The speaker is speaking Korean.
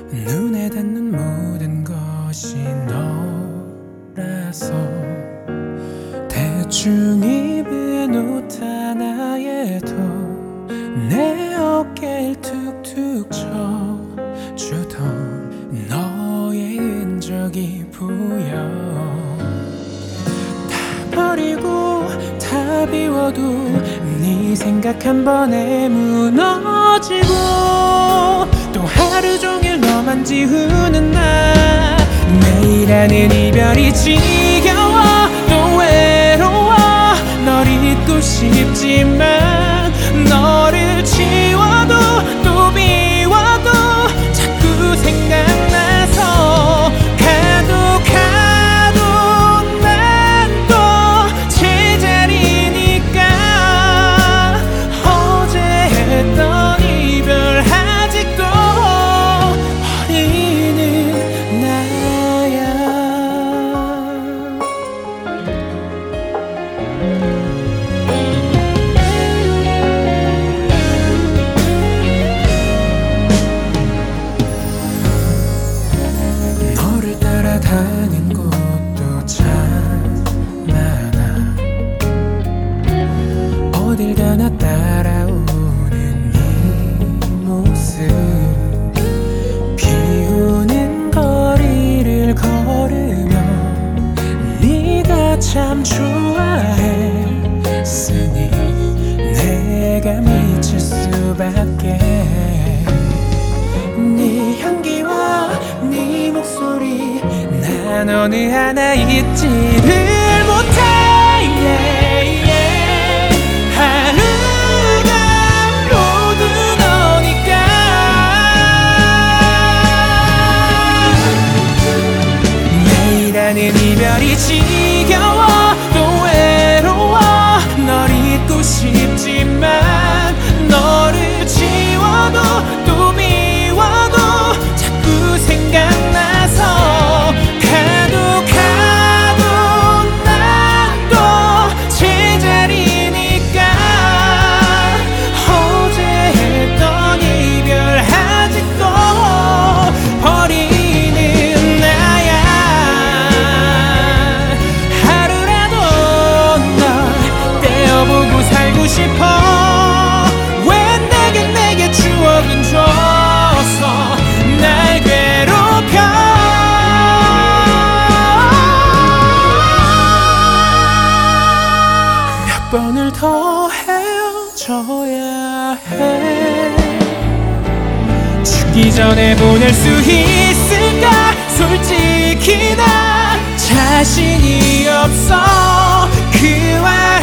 눈에 닿는 모든 것이 너라서 대충 입에 놓다 나에도 내 어깨를 툭툭 쳐주던 너의 흔적이 보여. 다 버리고 다 비워도 네 생각 한 번에 무너지고 또 하루 종일 너만 지우는 나. 매일 하는 이별이 지겨워 또 외로워. 널 잊고 싶지만 너를 지워도 또 비워도 자꾸 생각나서 가도 난 또 제자리니까. 어제 했던 이별 아직도 어리는 나야. 너를 따라다닌 곳도 참 많아. 어딜 가나 따라오는 네 모습. 비오는 거리를 걸으며 네가 참 좋아했으니 내가 미칠 수밖에. 네 향기와 네 목소리 난 어느 하나 잊지를 못해. 하루가 모두 너니까. 매일 하는 이별이 지겨워 또 외로워. 널 잊고 싶지만 너를 지워도 또 미워도 자꾸 생각나서 가도 난 또 제자리니까. 어제 했던 이별 아직도 버리는 나야. 하루라도 널 떼어보고 살고 싶어. 왜 내게 추억은 줘서 날 괴롭혀. 몇 번을 더 헤어져야 해. 죽기 전에 보낼 수 있을까. 솔직히 나 자신이 없어. 그와